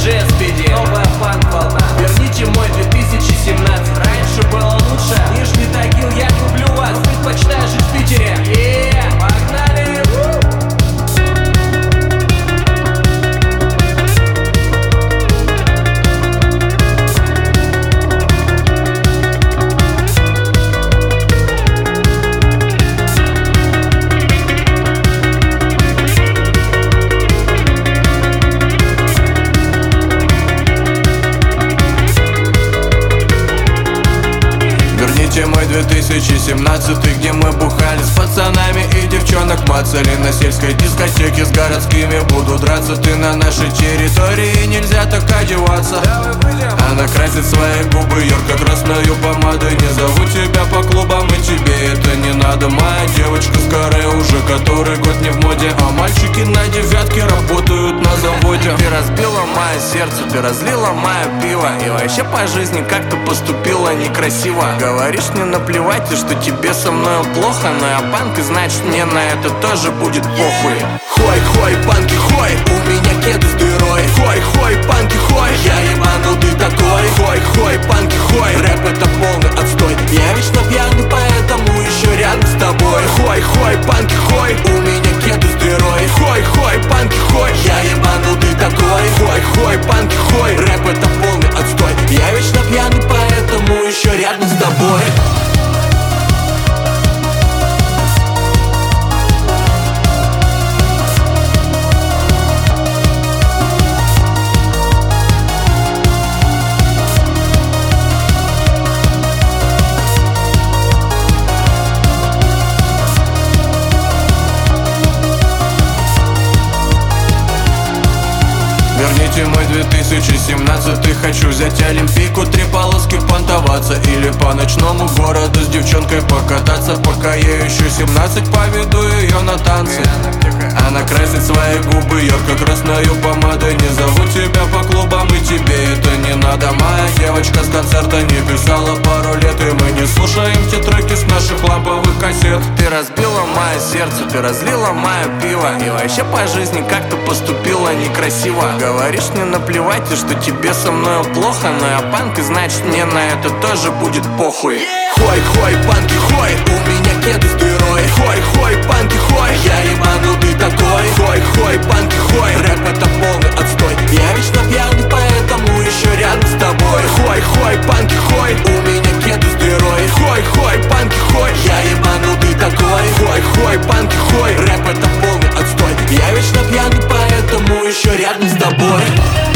диджей SPD. Новая фанк-волна. Верните мой 2017. Раньше было лучше. Нижний Тагил, я люблю вас. Но предпочитаю жить в Питере. Погнали! Мой 2017, где мы бухали с пацанами и девчонок мацали на сельской дискотеке с городскими. Буду драться, ты на нашей территории, нельзя так одеваться. Она красит свои губы ярко-красною помадой. Не зову тебя по клубам, и тебе это не надо. Моя девочка скорее уже который год не в моде, а мальчики на девятке работают на заводе. Ты разбила мое сердце, ты разлила мое пиво, и вообще по жизни как-то поступила некрасиво. Говоришь, мне наплевать, и что тебе со мной плохо, но я панк, и значит мне на это тоже будет похуй. Хой-хой, панки, хой, у меня кеды с дырой. Хой-хой, панки, хой, я ебанул, ты такой. Хой-хой, панки, хой, рэп это полный отстой. Я вечно пьяный, поэтому еще рядом с тобой. Хой-хой, панки, хой, у меня кеды с дырой. Хой-хой, панки, хой, я ебанул, ты такой. Хой-хой, панки, хой, рэп это полный отстой. Я вечно пьяный, поэтому еще рядом с тобой. Верните мой 2017, хочу взять олимпийку, 3 полоски понтоваться или по ночному городу с девчонкой покататься. Пока ей еще 17, поведу ее на танцы. Она красит свои губы ярко-красною помадой. Не зову тебя по клубам, и тебе это не надо. Моя девочка с концерта не писала пару лет, и мы не слушаем те треки с наших ламповых кассет. Ты разбила мое сердце, ты разлила мое пиво, и вообще по жизни как-то поступила некрасиво. Говоришь, мне наплевать, и что тебе со мной плохо, но я панк, и значит мне на это тоже будет похуй. Хой-хой, панки, хой, у меня кеды с дырой. Хой-хой, панки, хой, я ебанул, ты такой. Хой-хой, панки, хой, рэп это полный отстой. Я вечно пьяный, поэтому еще рядом с тобой. Хой-хой, панки, хой, у меня кеды с дырой. Хой-хой, панки, хой, я ебанул, ты такой. Хой-хой, панки, хой, рэп это полный отстой. Я вечно пьяный, поэтому еще рядом с тобой.